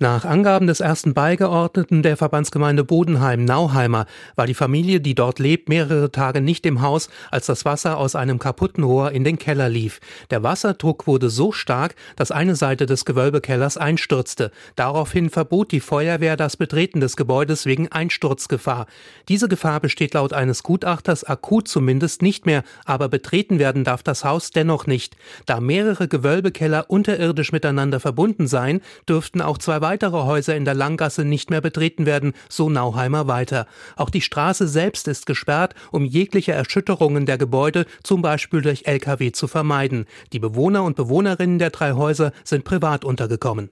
Nach Angaben des ersten Beigeordneten der Verbandsgemeinde Bodenheim-Nauheimer war die Familie, die dort lebt, mehrere Tage nicht im Haus, als das Wasser aus einem kaputten Rohr in den Keller lief. Der Wasserdruck wurde so stark, dass eine Seite des Gewölbekellers einstürzte. Daraufhin verbot die Feuerwehr das Betreten des Gebäudes wegen Einsturzgefahr. Diese Gefahr besteht laut eines Gutachters akut zumindest nicht mehr, aber betreten werden darf das Haus dennoch nicht. Da mehrere Gewölbekeller unterirdisch miteinander verbunden seien, dürften auch zwei weitere Häuser in der Langgasse nicht mehr betreten werden, so Nauheimer weiter. Auch die Straße selbst ist gesperrt, um jegliche Erschütterungen der Gebäude, zum Beispiel durch Lkw, zu vermeiden. Die Bewohner und Bewohnerinnen der drei Häuser sind privat untergekommen.